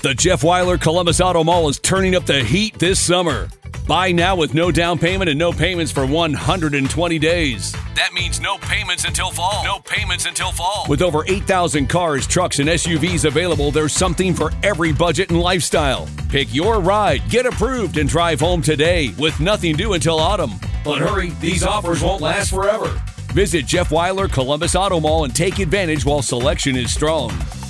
The Jeff Weiler Columbus Auto Mall is turning up the heat this summer. Buy now with no down payment and no payments for 120 days. That means no payments until fall. No payments until fall. With over 8,000 cars, trucks, and SUVs available, there's something for every budget and lifestyle. Pick your ride, get approved, and drive home today with nothing due until autumn. But hurry, these offers won't last forever. Visit Jeff Weiler Columbus Auto Mall and take advantage while selection is strong.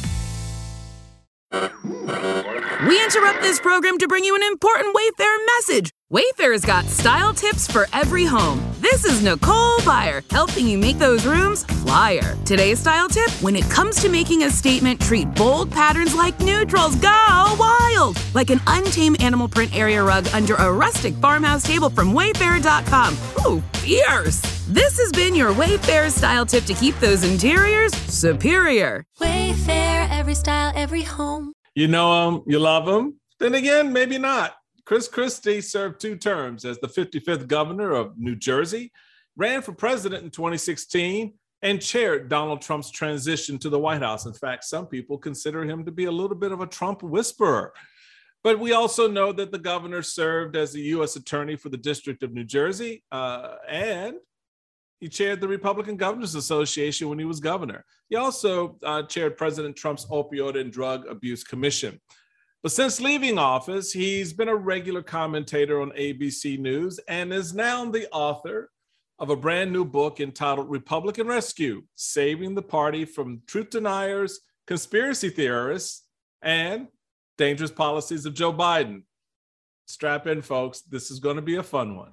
We interrupt this program to bring you an important Wayfair message. Wayfair's got style tips for every home. This is Nicole Byer, helping you make those rooms flyer. Today's style tip: when it comes to making a statement, treat bold patterns like neutrals. Go wild! Like an untamed animal print area rug under a rustic farmhouse table from Wayfair.com. Ooh, fierce! This has been your Wayfair style tip to keep those interiors superior. Wayfair, every style, every home. You know him, you love him. Then again, maybe not. Chris Christie served 2 terms as the 55th governor of New Jersey, ran for president in 2016, and chaired Donald Trump's transition to the White House. In fact, some people consider him to be a little bit of a Trump whisperer. But we also know that the governor served as the U.S. attorney for the District of New Jersey, and he chaired the Republican Governors Association when he was governor. He also chaired President Trump's Opioid and Drug Abuse Commission. But since leaving office, he's been a regular commentator on ABC News and is now the author of a brand new book entitled Republican Rescue: Saving the Party from Truth Deniers, Conspiracy Theorists, and Dangerous Policies of Joe Biden. Strap in, folks. This is going to be a fun one.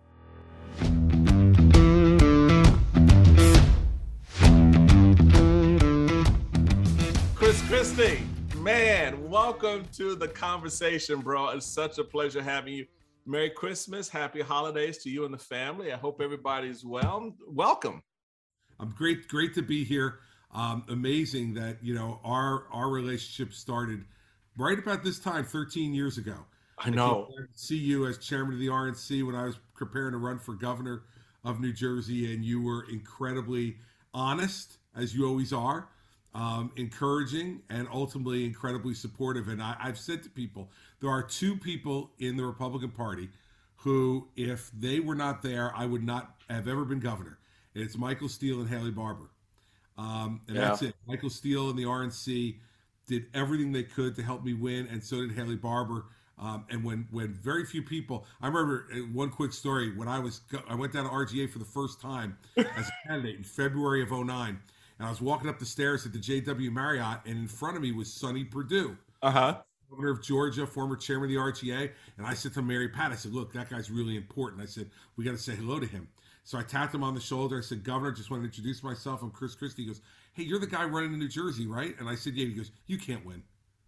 Chris Christie, man, welcome to the conversation, bro. It's such a pleasure having you. Merry Christmas, happy holidays to you and the family. I hope everybody's well. Welcome. I'm great to be here. Amazing that, you know, our relationship started right about this time 13 years ago. I know. I see you as chairman of the RNC when I was preparing to run for governor of New Jersey, and you were incredibly honest, as you always are. Encouraging, and ultimately incredibly supportive. And I've said to people, there are 2 people in the Republican Party who, if they were not there, I would not have ever been governor. And it's Michael Steele and Haley Barbour. That's it. Michael Steele and the RNC did everything they could to help me win, and so did Haley Barbour. And when very few people, I remember one quick story, when I went down to RGA for the first time as a candidate in February of 2009. And I was walking up the stairs at the JW Marriott, and in front of me was Sonny Perdue, governor of Georgia, former chairman of the RGA. And I said to Mary Pat, I said, look, that guy's really important. I said, we got to say hello to him. So I tapped him on the shoulder. I said, Governor, just want to introduce myself. I'm Chris Christie. He goes, hey, you're the guy running in New Jersey, right? And I said, yeah. He goes, you can't win.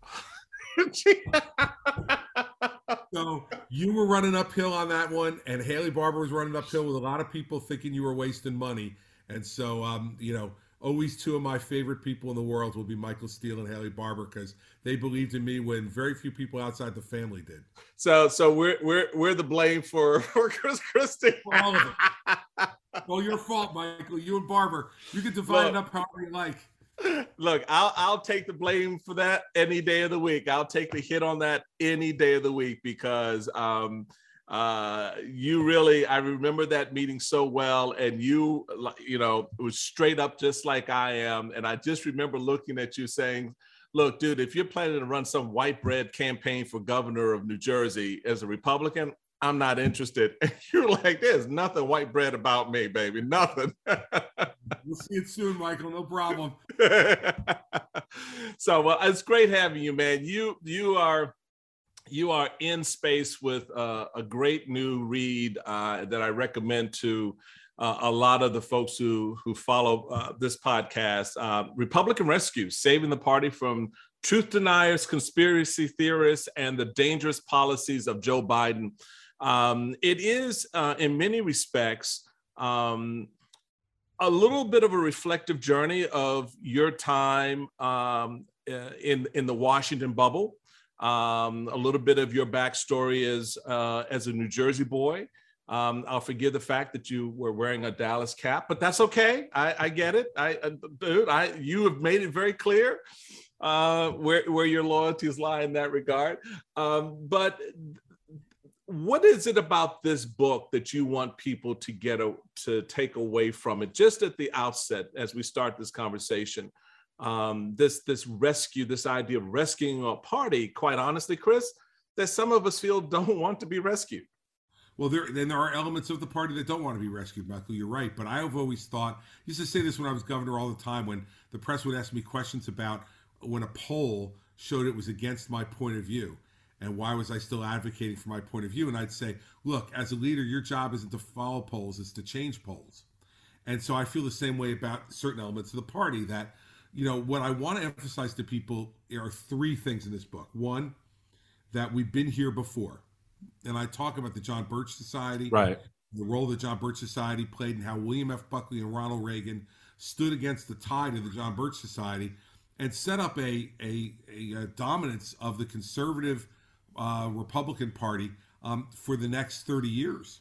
So you were running uphill on that one, and Haley Barbour was running uphill with a lot of people thinking you were wasting money. And so, you know, always 2 of my favorite people in the world will be Michael Steele and Haley Barbour, because they believed in me when very few people outside the family did. So we're the blame for Chris Christie. For all of it. Well, your fault, Michael. You and Barbour. You can divide it up however you like. Look, I'll take the blame for that any day of the week. I'll take the hit on that any day of the week, because you really, I remember that meeting so well, and you know, it was straight up just like I am. And I just remember looking at you saying, look, dude, if you're planning to run some white bread campaign for governor of New Jersey as a Republican, I'm not interested. And you're like, there's nothing white bread about me, baby. Nothing. We'll see it soon, Michael. No problem. So it's great having you, man. You are in space with a great new read that I recommend to a lot of the folks who follow this podcast. Republican Rescue: Saving the Party from Truth Deniers, Conspiracy Theorists, and the Dangerous Policies of Joe Biden. It is, in many respects, a little bit of a reflective journey of your time in the Washington bubble. A little bit of your backstory as a New Jersey boy. I'll forgive the fact that you were wearing a Dallas cap, but that's okay. I get it. You have made it very clear. where your loyalties lie in that regard. But what is it about this book that you want people to take away from it, just at the outset as we start this conversation? This rescue, this idea of rescuing a party, quite honestly, Chris, that some of us feel don't want to be rescued. Well, there are elements of the party that don't want to be rescued, Michael. You're right. But I have always thought, I used to say this when I was governor all the time, when the press would ask me questions about when a poll showed it was against my point of view. And why was I still advocating for my point of view? And I'd say, look, as a leader, your job isn't to follow polls, it's to change polls. And so I feel the same way about certain elements of the party that, what I want to emphasize to people are three things in this book. One, that we've been here before. And I talk about the John Birch Society, right? The role the John Birch Society played and how William F. Buckley and Ronald Reagan stood against the tide of the John Birch Society and set up a dominance of the conservative Republican Party for the next 30 years.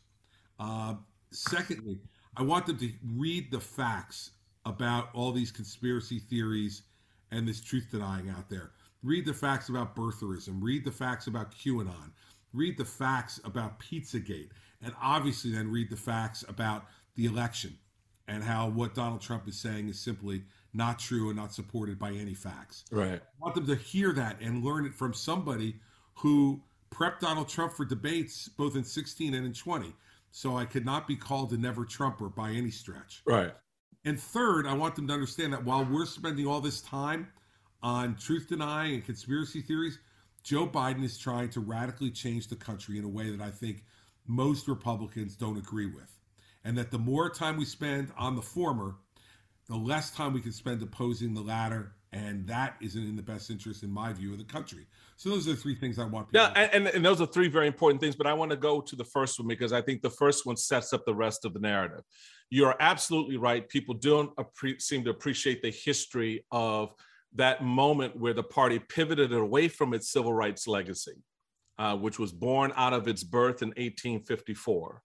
Secondly, I want them to read the facts about all these conspiracy theories and this truth denying out there. Read the facts about birtherism. Read the facts about QAnon. Read the facts about Pizzagate. And obviously then read the facts about the election and how what Donald Trump is saying is simply not true and not supported by any facts. Right. I want them to hear that and learn it from somebody who prepped Donald Trump for debates both in 16 and in 20. So I could not be called a never Trumper by any stretch. Right. And third, I want them to understand that while we're spending all this time on truth denying and conspiracy theories, Joe Biden is trying to radically change the country in a way that I think most Republicans don't agree with. And that the more time we spend on the former, the less time we can spend opposing the latter. And that isn't in the best interest, in my view, of the country. So those are the three things I want people to and those are three very important things, but I want to go to the first one because I think the first one sets up the rest of the narrative. You're absolutely right. People don't seem to appreciate the history of that moment where the party pivoted away from its civil rights legacy, which was born out of its birth in 1854.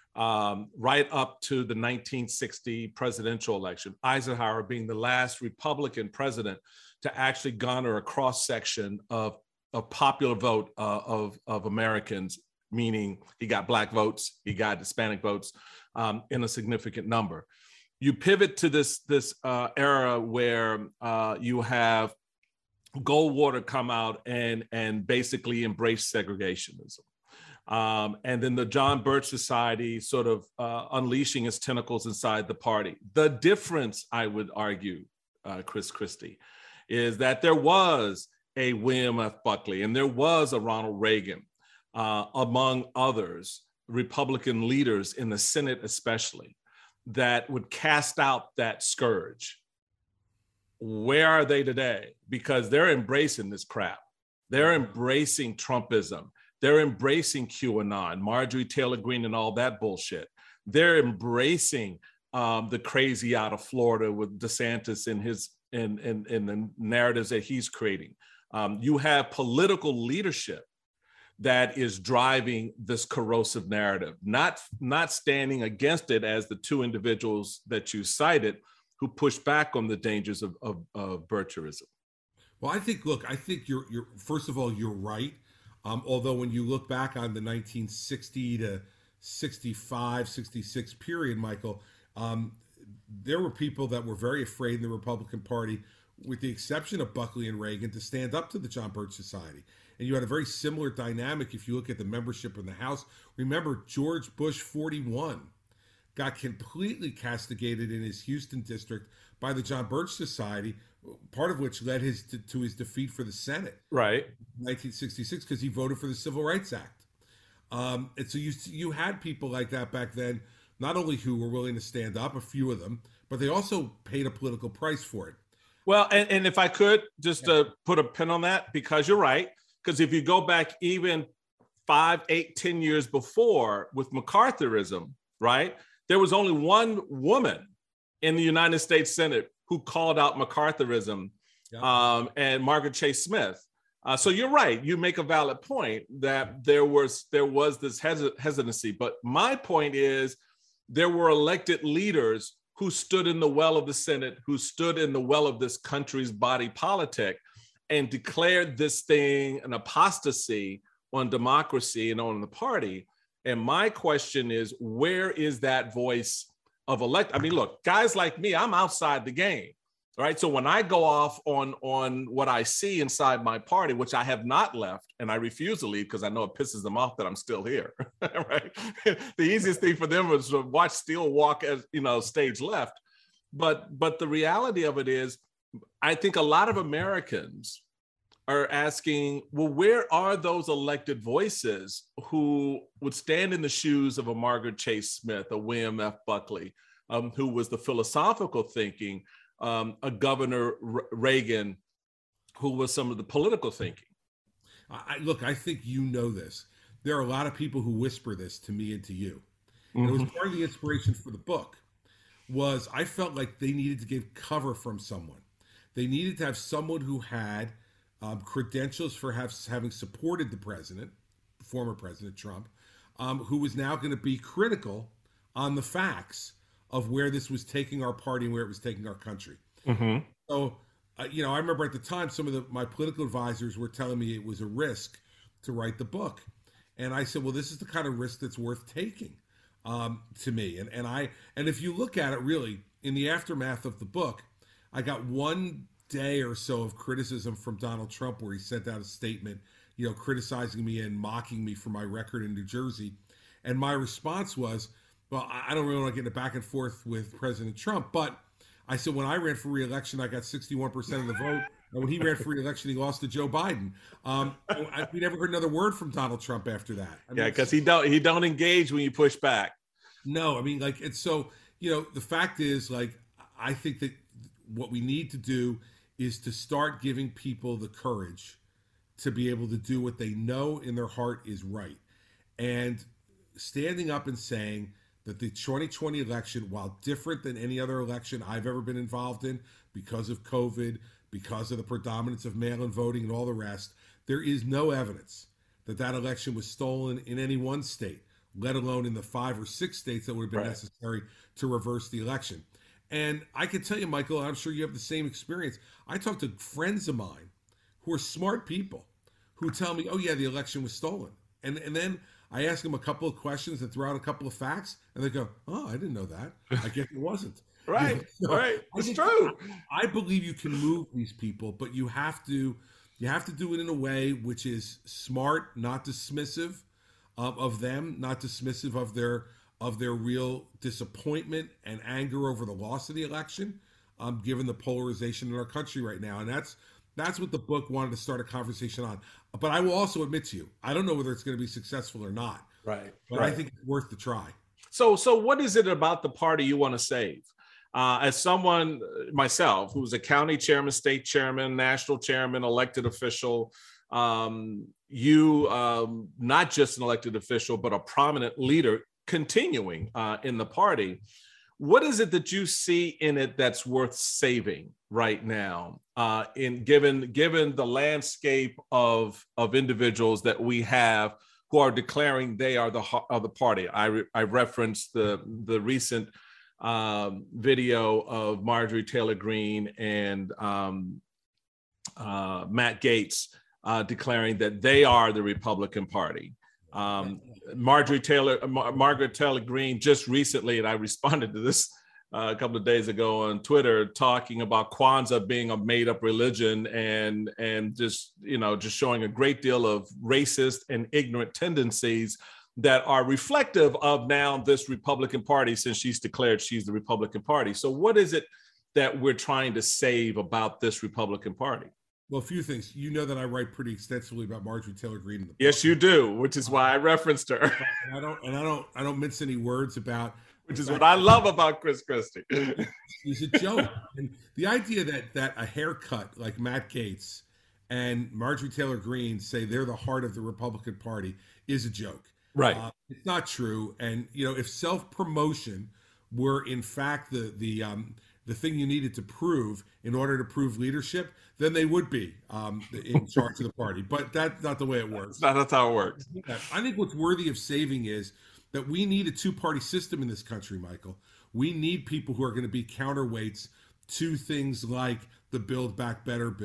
Right up to the 1960 presidential election, Eisenhower being the last Republican president to actually garner a cross-section of popular vote of Americans, meaning he got Black votes, he got Hispanic votes in a significant number. You pivot to this era where you have Goldwater come out and basically embrace segregationism. And then the John Birch Society sort of unleashing its tentacles inside the party. The difference, I would argue, Chris Christie, is that there was a William F. Buckley and there was a Ronald Reagan, among others, Republican leaders in the Senate especially, that would cast out that scourge. Where are they today? Because they're embracing this crap. They're embracing Trumpism. They're embracing QAnon, Marjorie Taylor Greene and all that bullshit. They're embracing the crazy out of Florida with DeSantis in the narratives that he's creating. You have political leadership that is driving this corrosive narrative, not standing against it as the two individuals that you cited who push back on the dangers of Bircherism. Well, I think you're first of all, you're right. Although when you look back on the 1960 to 65, 66 period, Michael, there were people that were very afraid in the Republican Party, with the exception of Buckley and Reagan, to stand up to the John Birch Society. And you had a very similar dynamic if you look at the membership in the House. Remember, George Bush 41 got completely castigated in his Houston district by the John Birch Society, part of which led to his defeat for the Senate, right, in 1966, because he voted for the Civil Rights Act. And so you had people like that back then, not only who were willing to stand up, a few of them, but they also paid a political price for it. Well, and if I could just put a pin on that, because you're right, because if you go back even 5, 8, 10 years before with McCarthyism, right, there was only one woman in the United States Senate who called out McCarthyism, and Margaret Chase Smith. So you're right. You make a valid point that there was this hesitancy. But my point is there were elected leaders who stood in the well of the Senate, who stood in the well of this country's body politic, and declared this thing an apostasy on democracy and on the party. And my question is, where is that voice of elect? I mean, look, guys like me, I'm outside the game, right? So when I go off on what I see inside my party, which I have not left, and I refuse to leave because I know it pisses them off that I'm still here, right? The easiest thing for them was to watch Steele walk as, stage left. But the reality of it is, I think a lot of Americans are asking, well, where are those elected voices who would stand in the shoes of a Margaret Chase Smith, a William F. Buckley, who was the philosophical thinking, a Governor Reagan, who was some of the political thinking? Look, I think you know this. There are a lot of people who whisper this to me and to you. Mm-hmm. It was part of the inspiration for the book. Was I felt like they needed to give cover from someone. They needed to have someone who had credentials for having supported the president, former President Trump, who was now going to be critical on the facts of where this was taking our party and where it was taking our country. Mm-hmm. So, I remember at the time, some of my political advisors were telling me it was a risk to write the book. And I said, well, this is the kind of risk that's worth taking. To me, and if you look at it really in the aftermath of the book, I got one day or so of criticism from Donald Trump where he sent out a statement, criticizing me and mocking me for my record in New Jersey, and my response was, well, I don't really want to get in a back and forth with President Trump, but I said when I ran for re-election, I got 61% of the vote. And when he ran for re-election, he lost to Joe Biden. We never heard another word from Donald Trump after that. Because he don't engage when you push back. No, and so, the fact is, I think that what we need to do is to start giving people the courage to be able to do what they know in their heart is right. And standing up and saying that the 2020 election, while different than any other election I've ever been involved in because of COVID, because of the predominance of mail-in voting and all the rest, there is no evidence that that election was stolen in any one state, let alone in the 5 or 6 states that would have been necessary to reverse the election. And I can tell you, Michael, I'm sure you have the same experience. I talk to friends of mine who are smart people who tell me, oh, yeah, the election was stolen. And then I ask them a couple of questions and throw out a couple of facts, and they go, oh, I didn't know that. I guess it wasn't. Right, right. It's true. I believe you can move these people, but you have to do it in a way which is smart, not dismissive of them, not dismissive of their real disappointment and anger over the loss of the election, given the polarization in our country right now. And that's what the book wanted to start a conversation on. But I will also admit to you, I don't know whether it's going to be successful or not. Right. But I think it's worth the try. So what is it about the party you want to save? As someone, myself, who's a county chairman, state chairman, national chairman, elected official, you, not just an elected official, but a prominent leader continuing in the party. What is it that you see in it that's worth saving right now, given the landscape of individuals that we have who are declaring they are the party? I referenced the recent video of Marjorie Taylor Greene and Matt Gaetz declaring that they are the Republican Party. Margaret Taylor Greene just recently, and I responded to this a couple of days ago on Twitter, talking about Kwanzaa being a made-up religion and just showing a great deal of racist and ignorant tendencies that are reflective of now this Republican Party, since she's declared she's the Republican Party. So what is it that we're trying to save about this Republican Party? Well, a few things. You know that I write pretty extensively about Marjorie Taylor Greene in the book. Yes, you do, which is why I referenced her. And I don't mince any words about. Which is what I love about Chris Christie. He's a joke. And the idea that a haircut like Matt Gaetz and Marjorie Taylor Greene say they're the heart of the Republican Party is a joke. Right. It's not true. And if self-promotion were in fact the thing you needed to prove in order to prove leadership, then they would be in charge of the party. But that's not the way it works. That's how it works. I think what's worthy of saving is that we need a two-party system in this country, Michael. We need people who are going to be counterweights to things like the Build Back Better bill,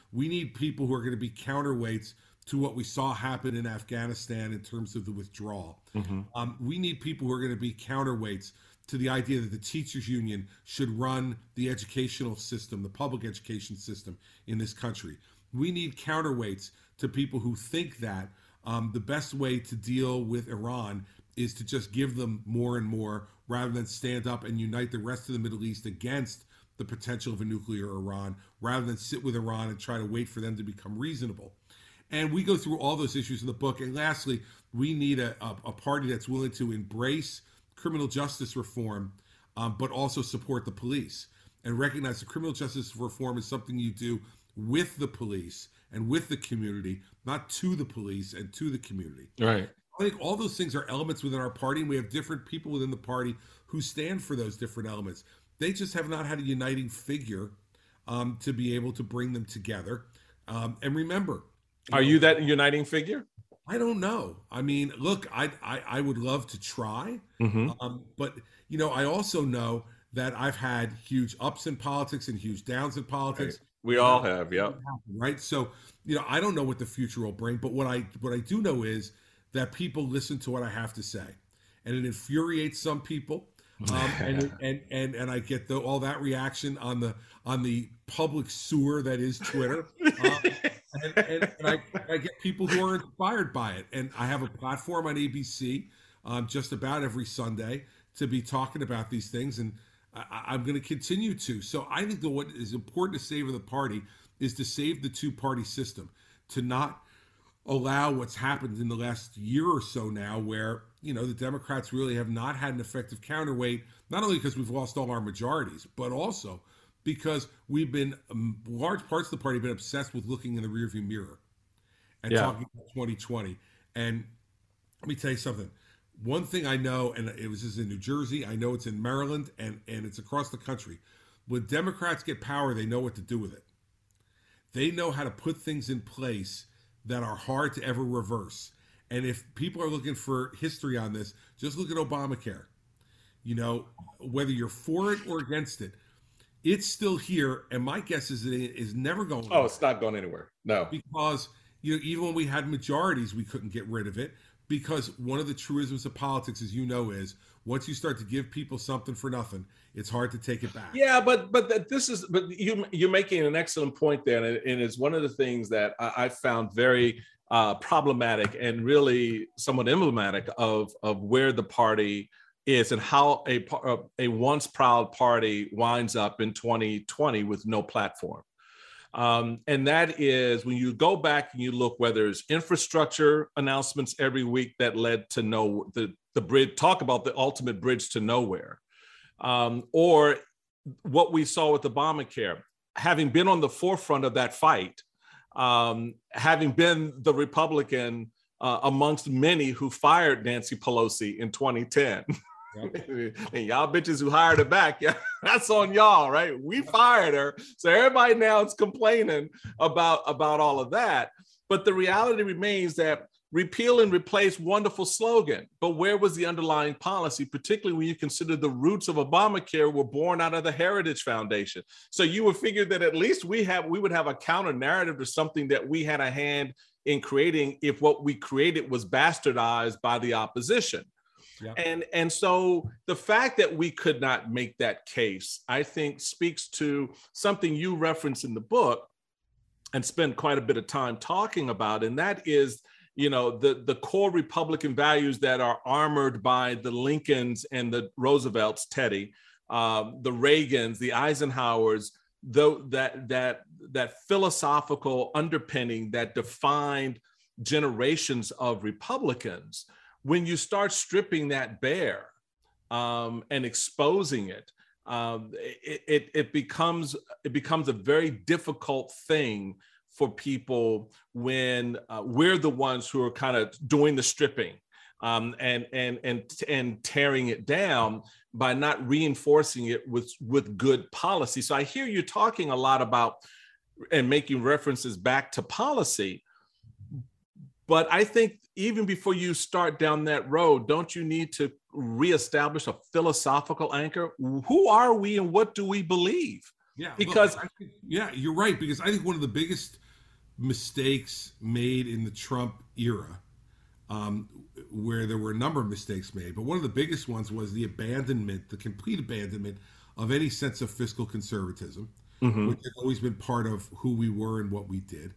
We need people who are going to be counterweights to what we saw happen in Afghanistan in terms of the withdrawal. We need people who are going to be counterweights to the idea that the teachers union should run the educational system, the public education system in this country. We need counterweights to people who think that the best way to deal with Iran is to just give them more and more rather than stand up and unite the rest of the Middle East against the potential of a nuclear Iran, rather than sit with Iran and try to wait for them to become reasonable. And we go through all those issues in the book. And lastly, we need a party that's willing to embrace criminal justice reform, but also support the police and recognize that criminal justice reform is something you do with the police and with the community, not to the police and to the community. Right. I think all those things are elements within our party, and we have different people within the party who stand for those different elements. They just have not had a uniting figure to be able to bring them together. And remember, are you that uniting figure? I don't know. I mean, look, I would love to try, but I also know that I've had huge ups in politics and huge downs in politics. Right. We all have, yeah. Right. So, I don't know what the future will bring, but what I do know is that people listen to what I have to say, and it infuriates some people. And I get all that reaction on the public sewer that is Twitter. And I get people who are inspired by it. And I have a platform on ABC just about every Sunday to be talking about these things. And I'm going to continue to. So I think that what is important to save the party is to save the two-party system, to not allow what's happened in the last year or so now where, the Democrats really have not had an effective counterweight, not only because we've lost all our majorities, but also because we've been, large parts of the party have been obsessed with looking in the rearview mirror and talking about 2020. And let me tell you something. One thing I know, and it was just in New Jersey, I know it's in Maryland, and it's across the country. When Democrats get power, they know what to do with it. They know how to put things in place that are hard to ever reverse. And if people are looking for history on this, just look at Obamacare. Whether you're for it or against it, it's still here. And my guess is that it is never going anywhere. Oh, it's not going anywhere. No. Because, even when we had majorities, we couldn't get rid of it. Because one of the truisms of politics, as you know, is once you start to give people something for nothing, it's hard to take it back. Yeah, but you're making an excellent point there, and it's one of the things that I found very problematic and really somewhat emblematic of where the party is and how a once proud party winds up in 2020 with no platform. And that is when you go back and you look whether it's infrastructure announcements every week that led to the bridge, talk about the ultimate bridge to nowhere, or what we saw with Obamacare, having been on the forefront of that fight, having been the Republican amongst many who fired Nancy Pelosi in 2010. Yep. And y'all bitches who hired her back, that's on y'all, right? We fired her. So everybody now is complaining about all of that. But the reality remains that repeal and replace, wonderful slogan. But where was the underlying policy, particularly when you consider the roots of Obamacare were born out of the Heritage Foundation? So you would figure that at least we would have a counter narrative to something that we had a hand in creating if what we created was bastardized by the opposition. Yeah. And so the fact that we could not make that case, I think, speaks to something you reference in the book and spend quite a bit of time talking about, and that is, the core Republican values that are armored by the Lincolns and the Roosevelts, Teddy, the Reagans, the Eisenhowers, that philosophical underpinning that defined generations of Republicans. When you start stripping that bare and exposing it, it becomes a very difficult thing for people when we're the ones who are kind of doing the stripping and tearing it down by not reinforcing it with good policy. So I hear you talking a lot about and making references back to policy. But I think even before you start down that road, don't you need to reestablish a philosophical anchor? Who are we and what do we believe? Yeah, because you're right. Because I think one of the biggest mistakes made in the Trump era, where there were a number of mistakes made, but one of the biggest ones was the complete abandonment of any sense of fiscal conservatism, which has always been part of who we were and what we did.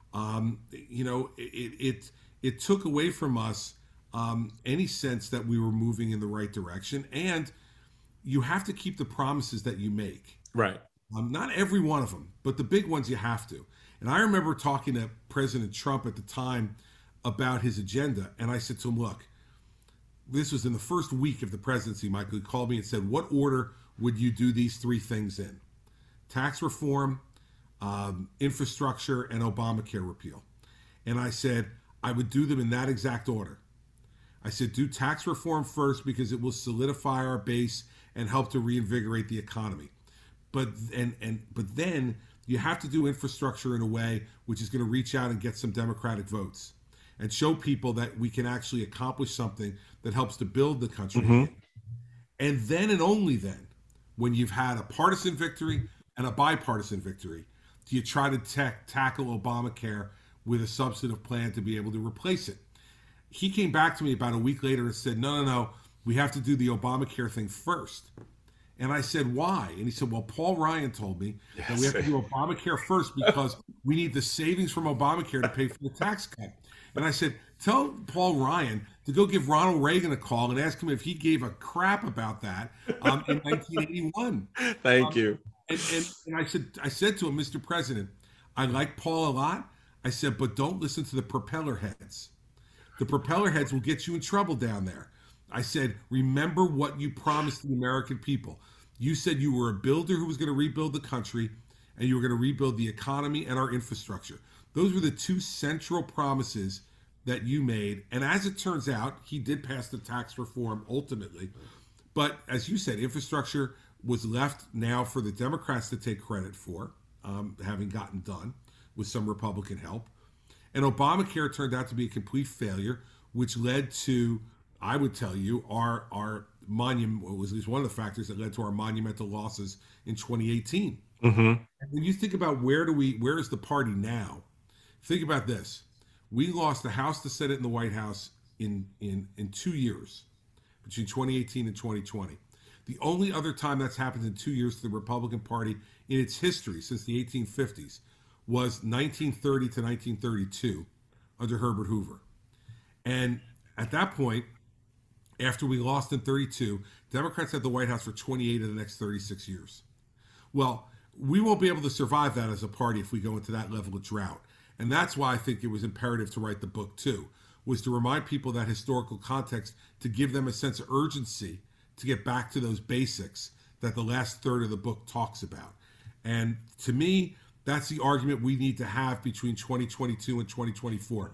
It took away from us any sense that we were moving in the right direction. And you have to keep the promises that you make. Right. Not every one of them, but the big ones you have to. And I remember talking to President Trump at the time about his agenda. And I said to him, look, this was in the first week of the presidency, Michael. He called me and said, what order would you do these three things in? Tax reform, infrastructure, and Obamacare repeal. And I said, I would do them in that exact order. I said, do tax reform first because it will solidify our base and help to reinvigorate the economy. But then you have to do infrastructure in a way which is going to reach out and get some Democratic votes and show people that we can actually accomplish something that helps to build the country. And then and only then, when you've had a partisan victory and a bipartisan victory, do you try to tackle Obamacare with a substantive plan to be able to replace it. He came back to me about a week later and said, no, we have to do the Obamacare thing first. And I said, why? And he said, well, Paul Ryan told me that we have to do Obamacare first because we need the savings from Obamacare to pay for the tax cut. And I said, tell Paul Ryan to go give Ronald Reagan a call and ask him if he gave a crap about that in 1981. Thank you. And I said to him, Mr. President, I like Paul a lot. I said, but don't listen to the propeller heads. The propeller heads will get you in trouble down there. I said, remember what you promised the American people. You said you were a builder who was going to rebuild the country, and you were going to rebuild the economy and our infrastructure. Those were the two central promises that you made. And as it turns out, he did pass the tax reform ultimately. But as you said, infrastructure was left now for the Democrats to take credit for, having gotten done with some Republican help. And Obamacare turned out to be a complete failure, which led to, I would tell you, our monument was at least one of the factors that led to our monumental losses in 2018. And when you think about where is the party now? Think about this. We lost the House, the Senate, and the White House in 2 years, between 2018 and 2020. The only other time that's happened in 2 years to the Republican Party in its history since the 1850s was 1930 to 1932 under Herbert Hoover. And at that point, after we lost in 32, Democrats had the White House for 28 of the next 36 years. Well, we won't be able to survive that as a party if we go into that level of drought. And that's why I think it was imperative to write the book too, was to remind people that historical context, to give them a sense of urgency to get back to those basics that the last third of the book talks about. And to me, that's the argument we need to have between 2022 and 2024.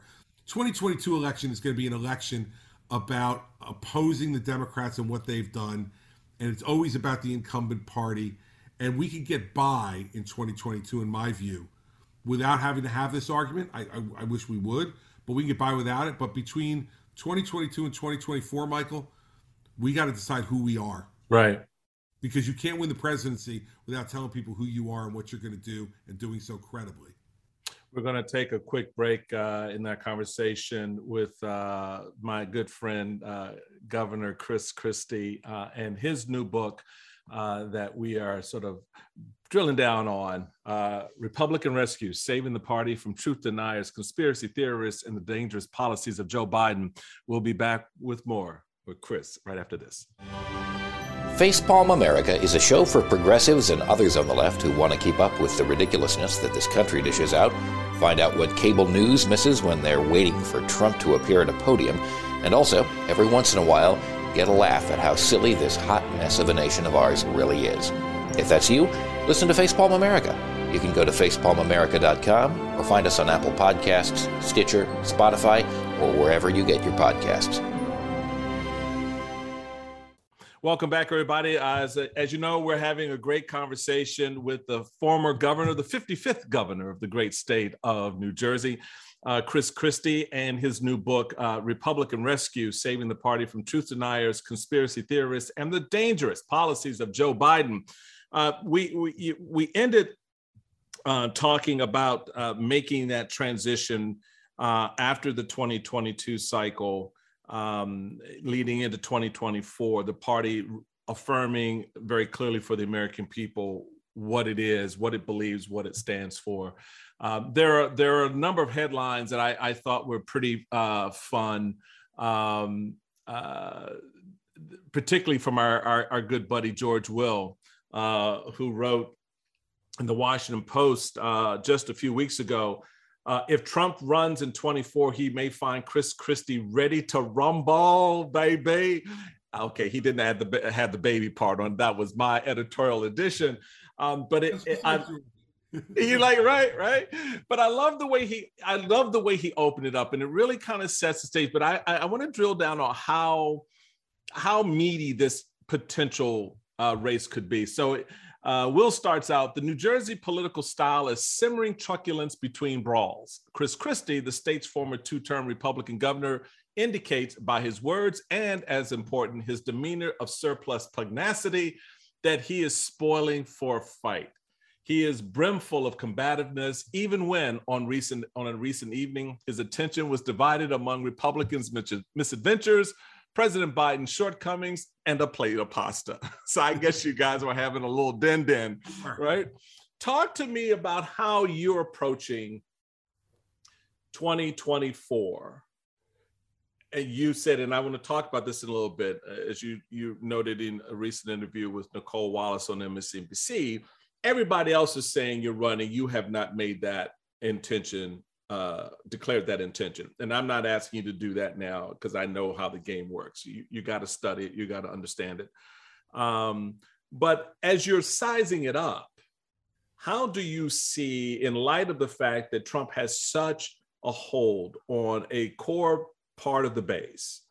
2022 election is going to be an election about opposing the Democrats and what they've done. And it's always about the incumbent party. And we can get by in 2022, in my view, without having to have this argument. I wish we would, but we can get by without it. But between 2022 and 2024, Michael, we got to decide who we are. Right. Because you can't win the presidency without telling people who you are and what you're going to do, and doing so credibly. We're going to take a quick break in that conversation with my good friend, Governor Chris Christie, and his new book that we are sort of drilling down on, Republican Rescue, Saving the Party from Truth Deniers, Conspiracy Theorists, and the Dangerous Policies of Joe Biden. We'll be back with more with Chris right after this. Facepalm America is a show for progressives and others on the left who want to keep up with the ridiculousness that this country dishes out, find out what cable news misses when they're waiting for Trump to appear at a podium, and also, every once in a while, get a laugh at how silly this hot mess of a nation of ours really is. If that's you, listen to Facepalm America. You can go to facepalmamerica.com or find us on Apple Podcasts, Stitcher, Spotify, or wherever you get your podcasts. Welcome back, everybody. As you know, we're having a great conversation with the former governor, the 55th governor of the great state of New Jersey, Chris Christie, and his new book, Republican Rescue, Saving the Party from Truth Deniers, Conspiracy Theorists, and the Dangerous Policies of Joe Biden. We ended talking about making that transition after the 2022 cycle, leading into 2024, the party affirming very clearly for the American people what it is, what it believes, what it stands for. There are a number of headlines that I thought were pretty fun, particularly from our good buddy George Will, who wrote in the Washington Post just a few weeks ago, if Trump runs in 24, he may find Chris Christie ready to rumble, baby. Okay, he didn't have the baby part on. That was my editorial edition. But you like right. But I love the way he opened it up, and it really kind of sets the stage. But I want to drill down on how meaty this potential race could be. So Will starts out, the New Jersey political style is simmering truculence between brawls. Chris Christie, the state's former two-term Republican governor, indicates by his words and, as important, his demeanor of surplus pugnacity, that he is spoiling for a fight. He is brimful of combativeness, even when on a recent evening, his attention was divided among Republicans' misadventures, President Biden's shortcomings, and a plate of pasta. So I guess you guys were having a little din-din, right? Talk to me about how you're approaching 2024. And you said, and I want to talk about this in a little bit, as you noted in a recent interview with Nicole Wallace on MSNBC, everybody else is saying you're running. You have not made that intention, declared that intention. And I'm not asking you to do that now because I know how the game works. You got to study it. You got to understand it. But as you're sizing it up, how do you see, in light of the fact that Trump has such a hold on a core part of the base,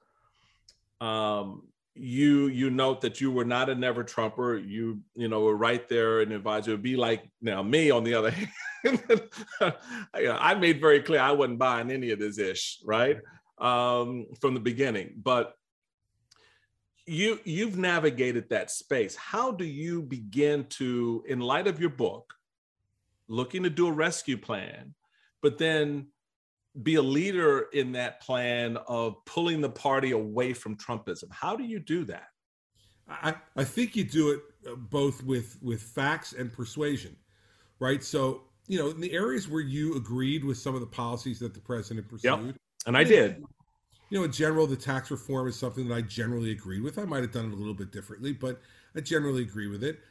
you note that you were not a never Trumper. You were right there and advised. It would be like now me on the other hand. I made very clear I wasn't buying any of this ish, right? From the beginning. But you've navigated that space. How do you begin to, in light of your book, looking to do a rescue plan, but then be a leader in that plan of pulling the party away from Trumpism? How do you do that? I think you do it both with facts and persuasion, right? So, in the areas where you agreed with some of the policies that the president pursued. Yep. And I did. In general, the tax reform is something that I generally agree with. I might have done it a little bit differently, but I generally agree with it.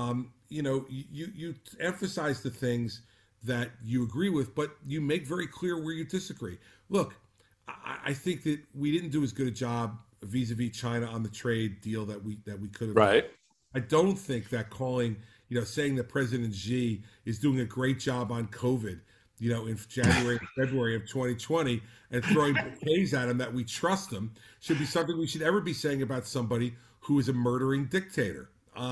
You emphasize the things that you agree with, but you make very clear where you disagree. Look, I think that we didn't do as good a job vis-a-vis China on the trade deal that we could have. Right. Done. I don't think that saying that President Xi is doing a great job on COVID, in January and February of 2020, and throwing bouquets at him that we trust him, should be something we should ever be saying about somebody who is a murdering dictator.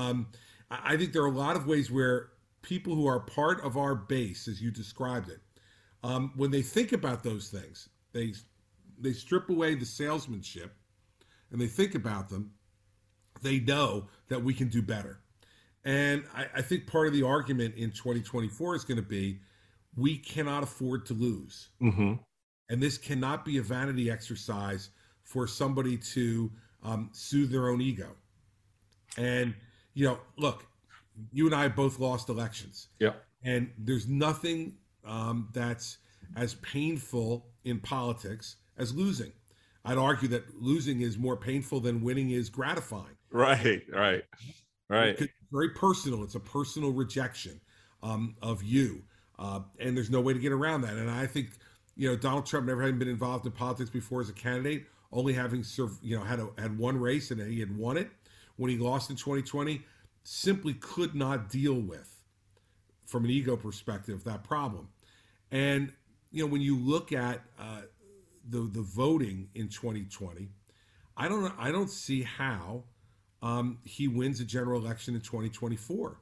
I think there are a lot of ways where people who are part of our base, as you described it, when they think about those things, they strip away the salesmanship and they think about them, they know that we can do better. And I think part of the argument in 2024 is going to be, we cannot afford to lose. Mm-hmm. And this cannot be a vanity exercise for somebody to soothe their own ego. And, look, you and I both lost elections. Yep. And there's nothing that's as painful in politics as losing. I'd argue that losing is more painful than winning is gratifying. Right. It's very personal. It's a personal rejection of you. And there's no way to get around that. And I think, Donald Trump, never having been involved in politics before as a candidate, only having served, had one race and he had won it when he lost in 2020, simply could not deal with, from an ego perspective, that problem. And, when you look at the voting in 2020, I don't see how he wins a general election in 2024.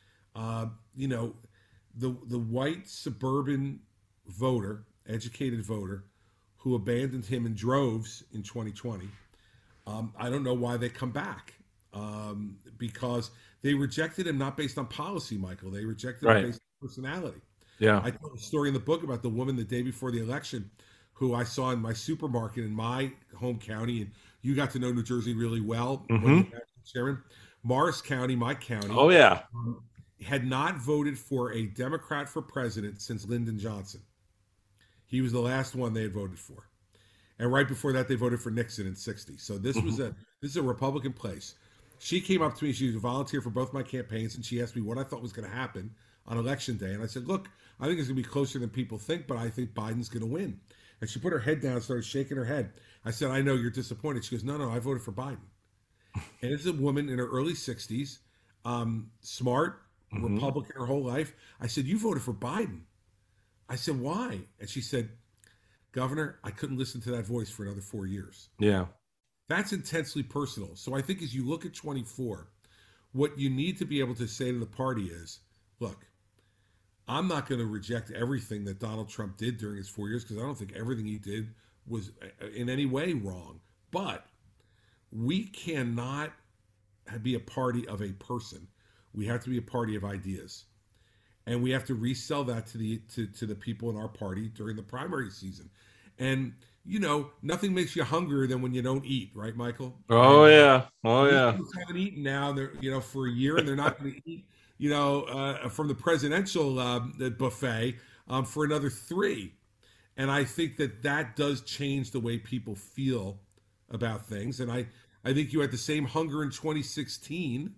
The white suburban voter, educated voter, who abandoned him in droves in 2020, I don't know why they come back. because they rejected him not based on policy, Michael. They rejected him based on personality. Yeah. I told a story in the book about the woman the day before the election who I saw in my supermarket in my home county, and you got to know New Jersey really well. When you were chairman. Morris County, my county. Oh, yeah. Had not voted for a Democrat for president since Lyndon Johnson. He was the last one they had voted for. And right before that, they voted for Nixon in '60. So this was this is a Republican place. She came up to me. She was a volunteer for both my campaigns, and she asked me what I thought was going to happen on Election Day. And I said, look, I think it's going to be closer than people think, but I think Biden's going to win. And she put her head down and started shaking her head. I said, I know you're disappointed. She goes, no, I voted for Biden. And it's a woman in her early 60s, smart, Republican her whole life. I said, you voted for Biden. I said, why? And she said, Governor, I couldn't listen to that voice for another 4 years. Yeah. That's intensely personal. So I think as you look at 24, what you need to be able to say to the party is, look, I'm not going to reject everything that Donald Trump did during his 4 years because I don't think everything he did was in any way wrong. But we cannot be a party of a person. We have to be a party of ideas. And we have to resell that to the people in our party during the primary season. And, you know, nothing makes you hungrier than when you don't eat, right, Michael? Oh, yeah. Oh, yeah. People haven't eaten now, for a year, and they're not going to eat, from the presidential buffet for another 3. And I think that does change the way people feel about things. And I think you had the same hunger in 2016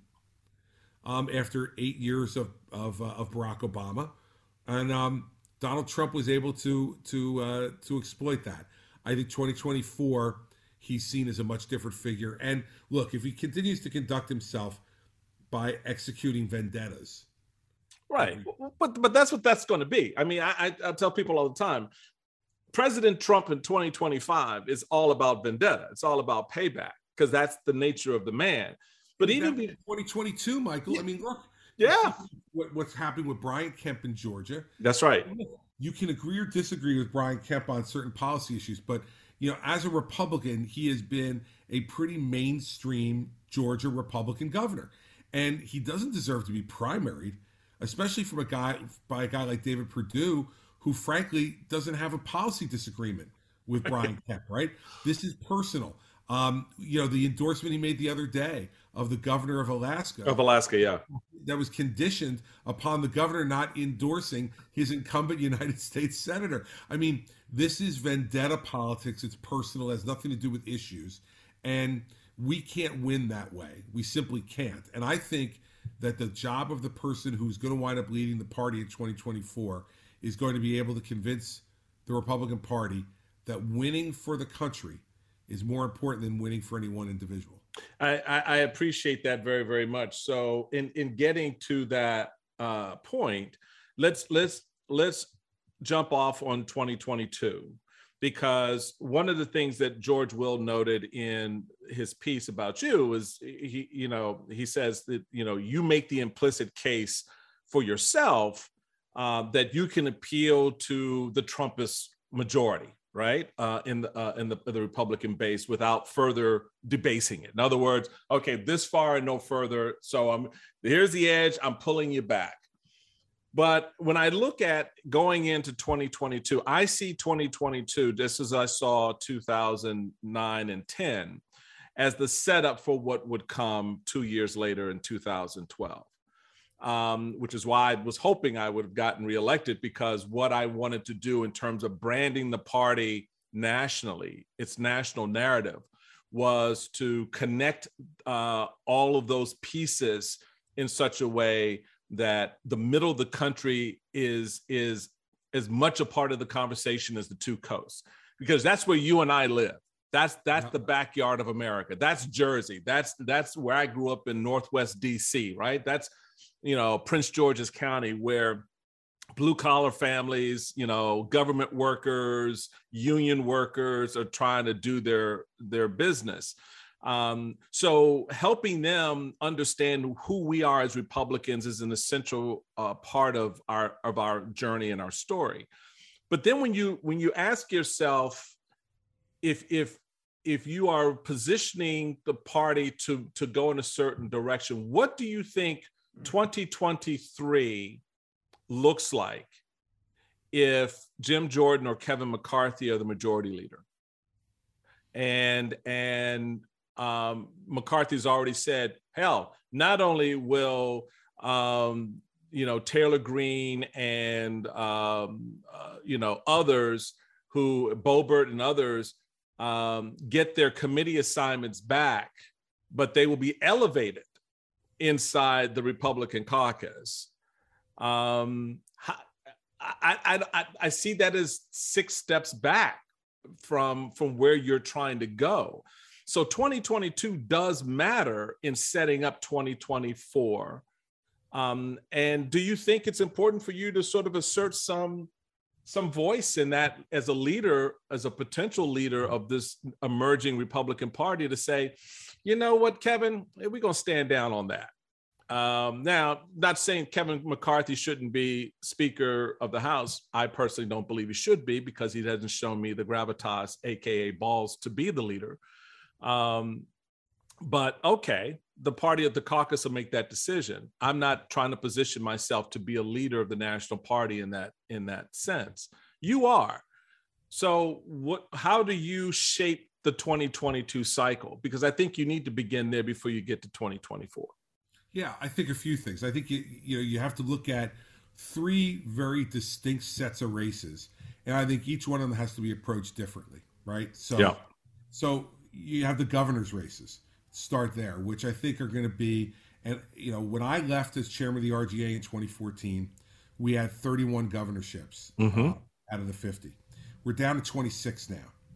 after 8 years of Barack Obama, and Donald Trump was able to exploit that. I think 2024 he's seen as a much different figure. And look, if he continues to conduct himself by executing vendettas, right? But that's what that's going to be. I mean, I tell people all the time, President Trump in 2025 is all about vendetta. It's all about payback because that's the nature of the man. But even in 2022, Michael, yeah. I mean, look, what's happening with Brian Kemp in Georgia. That's right. You can agree or disagree with Brian Kemp on certain policy issues, but as a Republican, he has been a pretty mainstream Georgia Republican governor, and he doesn't deserve to be primaried, especially from a guy like David Perdue, who frankly doesn't have a policy disagreement with Brian Kemp. Right? This is personal. The endorsement he made the other day of the governor of Alaska. Yeah. That was conditioned upon the governor not endorsing his incumbent United States senator. I mean, this is vendetta politics. It's personal. It has nothing to do with issues. And we can't win that way. We simply can't. And I think that the job of the person who's going to wind up leading the party in 2024 is going to be able to convince the Republican Party that winning for the country is more important than winning for any one individual. I appreciate that very, very much. So in getting to that point, let's jump off on 2022, because one of the things that George Will noted in his piece about you is he says that you make the implicit case for yourself that you can appeal to the Trumpist majority, right, in the Republican base without further debasing it. In other words, okay, this far and no further. So here's the edge. I'm pulling you back. But when I look at going into 2022, I see 2022, just as I saw 2009 and 10, as the setup for what would come 2 years later in 2012. Which is why I was hoping I would have gotten reelected, because what I wanted to do in terms of branding the party nationally, its national narrative, was to connect all of those pieces in such a way that the middle of the country is as much a part of the conversation as the two coasts, because that's where you and I live. That's the backyard of America. That's Jersey. That's where I grew up in Northwest DC, right? That's Prince George's County, where blue collar families, government workers, union workers are trying to do their business. So helping them understand who we are as Republicans is an essential part of our journey and our story. But then when you ask yourself, if if you are positioning the party to go in a certain direction, what do you think 2023 looks like if Jim Jordan or Kevin McCarthy are the majority leader? And McCarthy's already said, hell, not only will Taylor Greene and others who Boebert and others get their committee assignments back, but they will be elevated inside the Republican caucus. I see that as 6 steps back from where you're trying to go. So 2022 does matter in setting up 2024. And do you think it's important for you to sort of assert some voice in that as a leader, as a potential leader of this emerging Republican Party, to say, you know what, Kevin, we're going to stand down on that. Now, not saying Kevin McCarthy shouldn't be Speaker of the House. I personally don't believe he should be, because he hasn't shown me the gravitas, AKA balls, to be the leader. But okay, the party of the caucus will make that decision. I'm not trying to position myself to be a leader of the national party in that sense. You are. So how do you shape the 2022 cycle? Because I think you need to begin there before you get to 2024. Yeah, I think a few things. I think you have to look at 3 very distinct sets of races, and I think each one of them has to be approached differently, right? So you have the governor's races. Start there, which I think are going to be, and when I left as chairman of the RGA in 2014, we had 31 governorships out of the 50. We're down to 26 now,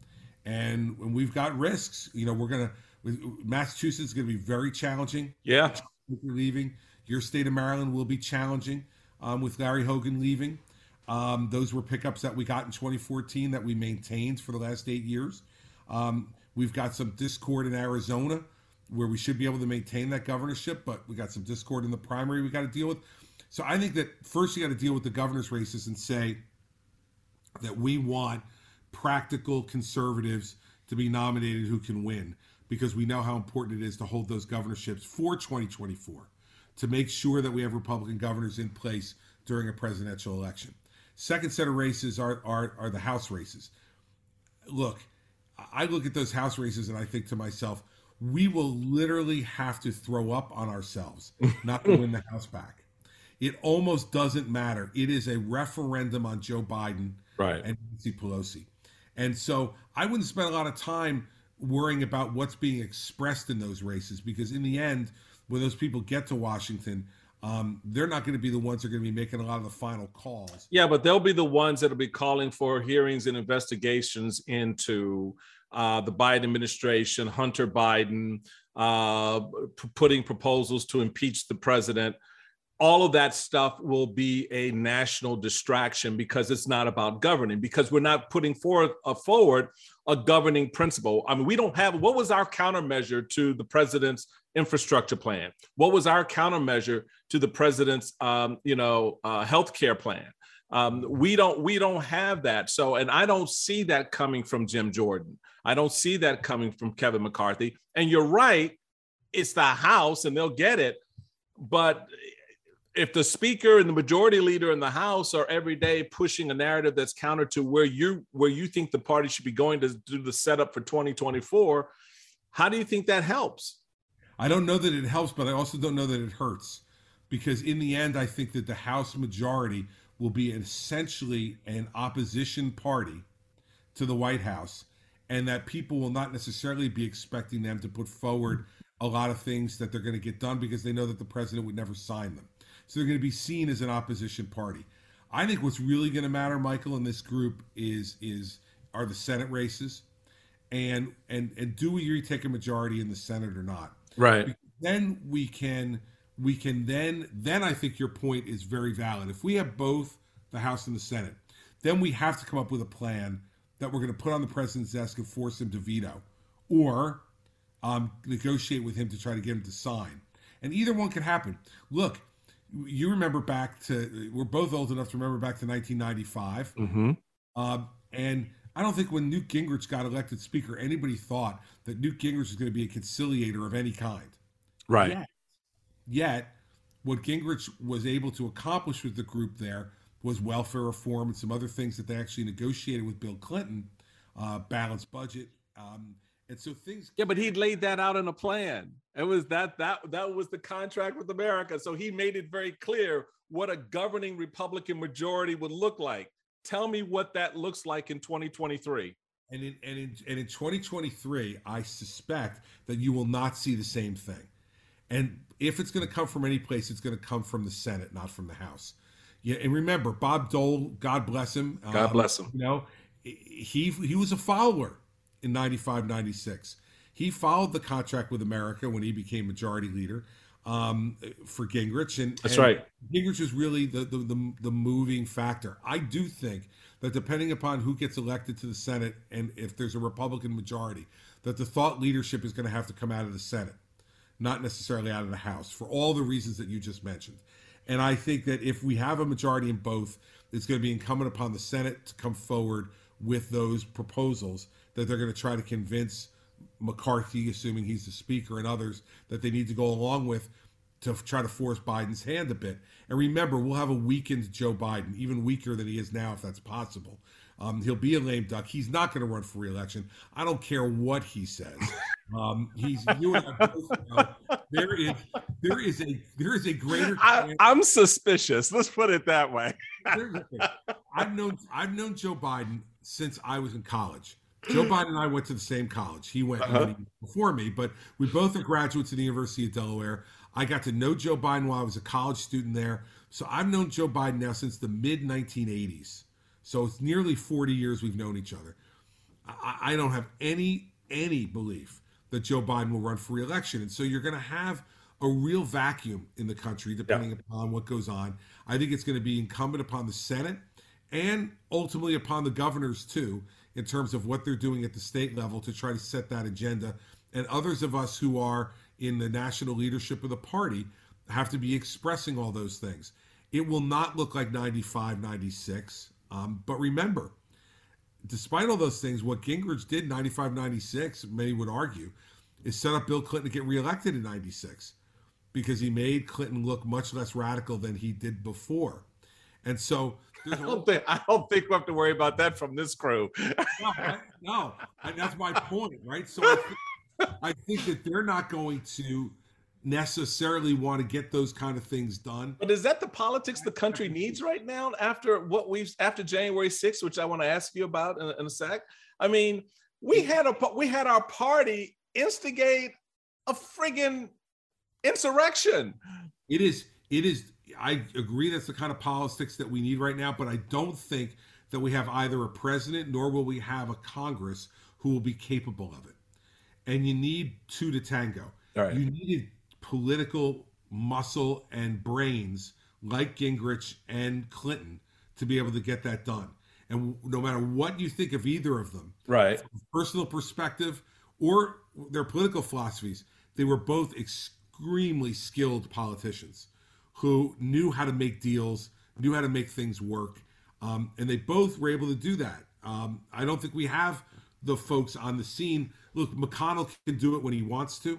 and when we've got risks, Massachusetts is going to be very challenging. Yeah, leaving. Your state of Maryland will be challenging with Larry Hogan leaving. Those were pickups that we got in 2014 that we maintained for the last 8 years. We've got some discord in Arizona, where we should be able to maintain that governorship, but we got some discord in the primary we got to deal with. So I think that first you got to deal with the governor's races and say that we want practical conservatives to be nominated who can win, because we know how important it is to hold those governorships for 2024, to make sure that we have Republican governors in place during a presidential election. Second set of races are the House races. Look, I look at those House races and I think to myself, we will literally have to throw up on ourselves not to win the House back. It almost doesn't matter. It is a referendum on Joe Biden and Nancy Pelosi. And so I wouldn't spend a lot of time worrying about what's being expressed in those races, because in the end, when those people get to Washington, they're not going to be the ones that are going to be making a lot of the final calls. Yeah, but they'll be the ones that will be calling for hearings and investigations into the Biden administration, Hunter Biden, putting proposals to impeach the president. All of that stuff will be a national distraction, because it's not about governing, because we're not putting forward a governing principle. I mean, we don't have, what was our countermeasure to the president's infrastructure plan? What was our countermeasure to the president's, healthcare plan? We don't have that. So, and I don't see that coming from Jim Jordan. I don't see that coming from Kevin McCarthy. And you're right, it's the House and they'll get it. But if the speaker and the majority leader in the House are every day pushing a narrative that's counter to where you think the party should be going to do the setup for 2024, how do you think that helps? I don't know that it helps, but I also don't know that it hurts, because in the end, I think that the House majority will be essentially an opposition party to the White House, and that people will not necessarily be expecting them to put forward a lot of things that they're going to get done, because they know that the president would never sign them. So they're going to be seen as an opposition party. I think what's really going to matter, Michael, in this group are the Senate races, and do we retake a majority in the Senate or not? Right. Because then we can then I think your point is very valid. If we have both the House and the Senate, then we have to come up with a plan that we're going to put on the president's desk and force him to veto, or negotiate with him to try to get him to sign. And either one can happen. Look, you remember we're both old enough to remember back to 1995. Mm-hmm. And I don't think when Newt Gingrich got elected Speaker, anybody thought that Newt Gingrich was going to be a conciliator of any kind. Right. Yet, what Gingrich was able to accomplish with the group there was welfare reform and some other things that they actually negotiated with Bill Clinton, balanced budget. And so things. Yeah, but he'd laid that out in a plan. It was that was the contract with America. So he made it very clear what a governing Republican majority would look like. Tell me what that looks like in 2023. And in 2023, I suspect that you will not see the same thing. And if it's going to come from any place, it's going to come from the Senate, not from the House. Yeah, and remember, Bob Dole, God bless him. God bless him. You know, he was a follower in 95, 96. He followed the contract with America when he became majority leader for Gingrich. That's right. Gingrich is really the moving factor. I do think that depending upon who gets elected to the Senate and if there's a Republican majority, that the thought leadership is going to have to come out of the Senate, not necessarily out of the House, for all the reasons that you just mentioned. And I think that if we have a majority in both, it's going to be incumbent upon the Senate to come forward with those proposals that they're going to try to convince McCarthy, assuming he's the speaker, and others that they need to go along with to try to force Biden's hand a bit. And remember, we'll have a weakened Joe Biden, even weaker than he is now, if that's possible. He'll be a lame duck. He's not going to run for re-election. I don't care what he says. You and I both know there is a greater. I'm suspicious. Let's put it that way. I've known Joe Biden since I was in college. Joe Biden and I went to the same college. He went before me, but we both are graduates of the University of Delaware. I got to know Joe Biden while I was a college student there. So I've known Joe Biden now since the mid-1980s. So it's nearly 40 years we've known each other. I don't have any belief that Joe Biden will run for re-election. And so you're going to have a real vacuum in the country depending upon what goes on. I think it's going to be incumbent upon the Senate and ultimately upon the governors too, in terms of what they're doing at the state level to try to set that agenda. And others of us who are in the national leadership of the party have to be expressing all those things. It will not look like 95, 96. But remember, despite all those things, what Gingrich did in 95, 96, many would argue, is set up Bill Clinton to get reelected in 96 because he made Clinton look much less radical than he did before. And so I don't think we have to worry about that from this crew. No, that's my point, right? So I think that they're not going to necessarily want to get those kind of things done. But is that the politics the country needs right now after January 6th, which I want to ask you about in a sec? I mean, we had our party instigate a friggin' insurrection. It is. I agree that's the kind of politics that we need right now, but I don't think that we have either a president nor will we have a Congress who will be capable of it. And you need two to tango. All right. You needed political muscle and brains like Gingrich and Clinton to be able to get that done. And no matter what you think of either of them, right, from a personal perspective or their political philosophies, they were both extremely skilled politicians who knew how to make deals, knew how to make things work. And they both were able to do that. I don't think we have the folks on the scene. Look, McConnell can do it when he wants to.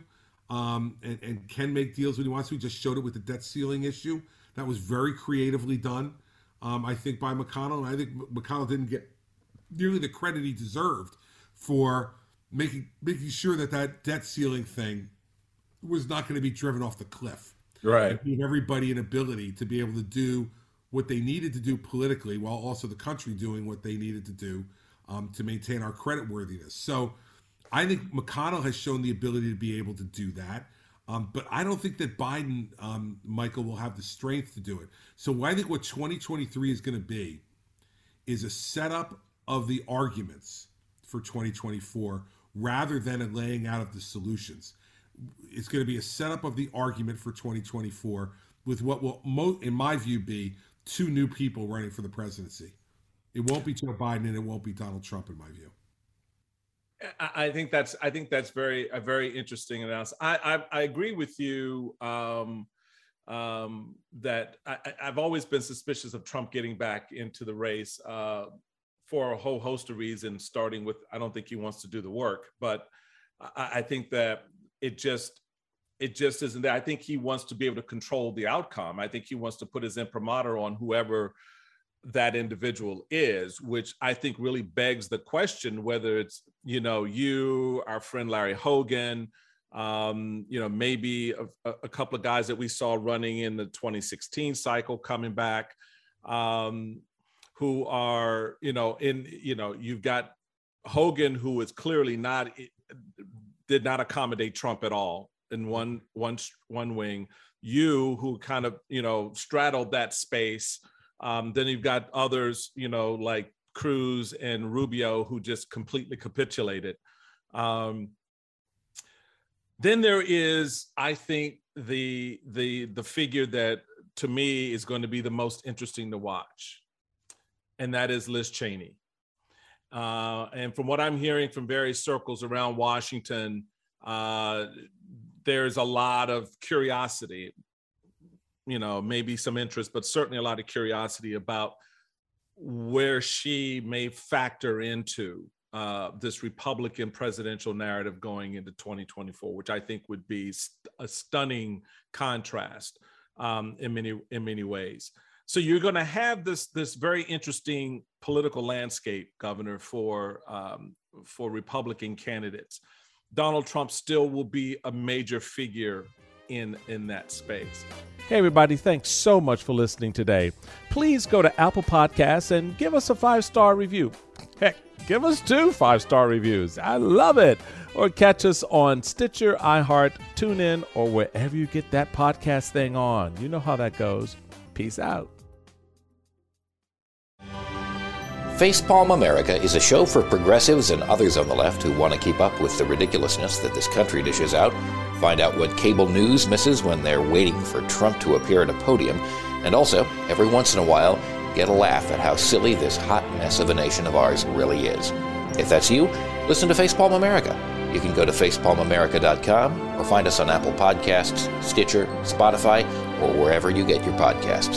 And can make deals when he wants to. He just showed it with the debt ceiling issue. That was very creatively done, I think, by McConnell. And I think McConnell didn't get nearly the credit he deserved for making sure that debt ceiling thing was not going to be driven off the cliff. Right. And gave everybody an ability to be able to do what they needed to do politically while also the country doing what they needed to do to maintain our credit worthiness. So I think McConnell has shown the ability to be able to do that. But I don't think that Biden, Michael, will have the strength to do it. So I think what 2023 is going to be is a setup of the arguments for 2024 rather than a laying out of the solutions. It's going to be a setup of the argument for 2024 with what will, in my view, be two new people running for the presidency. It won't be Joe Biden and it won't be Donald Trump, in my view. I think that's very interesting analysis. I agree with you that I've always been suspicious of Trump getting back into the race for for a whole host of reasons, starting with, I don't think he wants to do the work, but I think that it just isn't that. I think he wants to be able to control the outcome. I think he wants to put his imprimatur on whoever that individual is, which I think really begs the question whether it's, you, our friend Larry Hogan, maybe a couple of guys that we saw running in the 2016 cycle coming back, who are, you've got Hogan, who is clearly did not accommodate Trump at all in one wing. You, who kind of, straddled that space. Then you've got others, like Cruz and Rubio, who just completely capitulated. Then there is, I think, the figure that to me is going to be the most interesting to watch, and that is Liz Cheney. And from what I'm hearing from various circles around Washington, there's a lot of curiosity, maybe some interest, but certainly a lot of curiosity about where she may factor into this Republican presidential narrative going into 2024, which I think would be a stunning contrast in many ways. So you're going to have this very interesting political landscape, Governor, for Republican candidates. Donald Trump still will be a major figure in that space. Hey, everybody, thanks so much for listening today. Please go to Apple Podcasts and give us a 5-star review. Heck, give us 2 5-star reviews. I love it. Or catch us on Stitcher, iHeart, TuneIn, or wherever you get that podcast thing on. You know how that goes. Peace out. Facepalm America is a show for progressives and others on the left who want to keep up with the ridiculousness that this country dishes out, find out what cable news misses when they're waiting for Trump to appear at a podium, and also, every once in a while, get a laugh at how silly this hot mess of a nation of ours really is. If that's you, listen to Facepalm America. You can go to facepalmamerica.com or find us on Apple Podcasts, Stitcher, Spotify, or wherever you get your podcasts.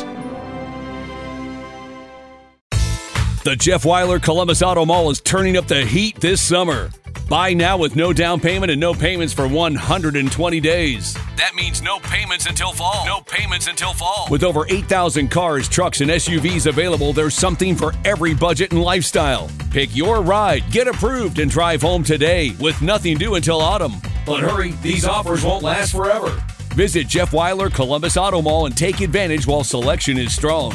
The Jeff Weiler Columbus Auto Mall is turning up the heat this summer. Buy now with no down payment and no payments for 120 days. That means no payments until fall. No payments until fall. With over 8,000 cars, trucks, and SUVs available, there's something for every budget and lifestyle. Pick your ride, get approved, and drive home today with nothing due until autumn. But hurry, these offers won't last forever. Visit Jeff Weiler Columbus Auto Mall and take advantage while selection is strong.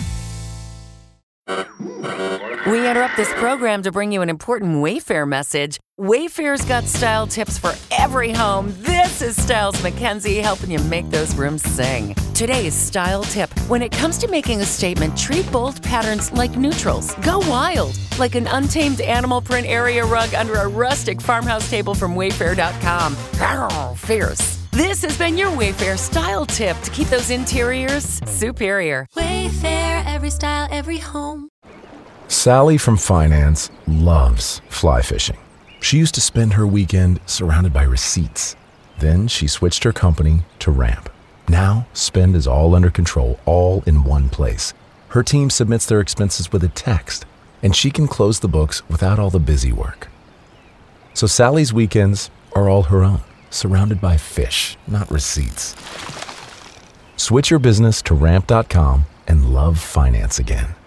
We interrupt this program to bring you an important Wayfair message. Wayfair's got style tips for every home. This is Styles McKenzie helping you make those rooms sing. Today's style tip: when it comes to making a statement, treat bold patterns like neutrals. Go wild, like an untamed animal print area rug under a rustic farmhouse table from Wayfair.com. Arr, fierce. This has been your Wayfair style tip to keep those interiors superior. Wayfair, every style, every home. Sally from finance loves fly fishing. She used to spend her weekend surrounded by receipts. Then she switched her company to Ramp. Now, spend is all under control, all in one place. Her team submits their expenses with a text, and she can close the books without all the busy work. So Sally's weekends are all her own, surrounded by fish, not receipts. Switch your business to Ramp.com and love finance again.